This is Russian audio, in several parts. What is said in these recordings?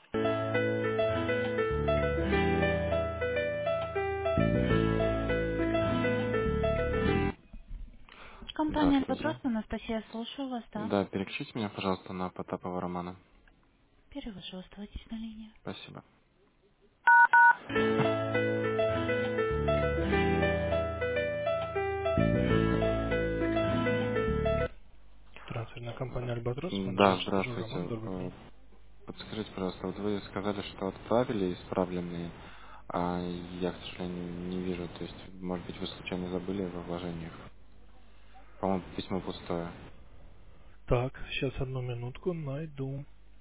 Компания «Альбатрос», Здравствуйте. Анастасия, слушаю вас, да. Да, переключите меня, пожалуйста, на Потапова Романа. Перевожу, оставайтесь на линии. Спасибо. Трансферная компания «Альбатрос», Да, менеджер здравствуйте. Роман, добрый день. Подскажите, пожалуйста, вот вы сказали, что отправили исправленные, а я, к сожалению, не вижу. То есть, может быть, вы случайно забыли во вложениях? По-моему, письмо пустое. Так, сейчас одну минутку найду.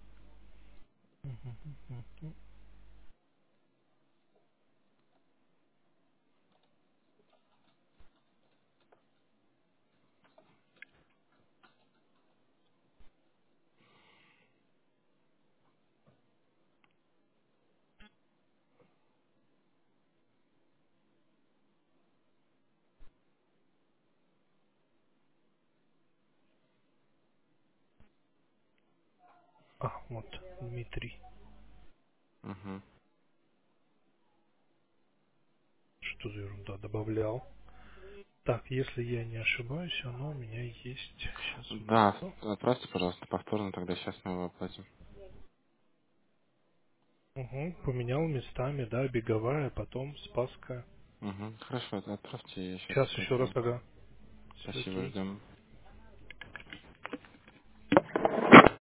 Вот, Дмитрий. Угу. Что за ерунда добавлял? Так, если я не ошибаюсь, оно у меня есть. Сейчас Да, увижу. отправьте, пожалуйста, повторно, тогда сейчас мы его оплатим. Поменял местами, да, беговая, потом Спасская. Угу. Хорошо, отправьте, я сейчас Сейчас еще раз, оплачу. ага. Все Спасибо, окей. ждем.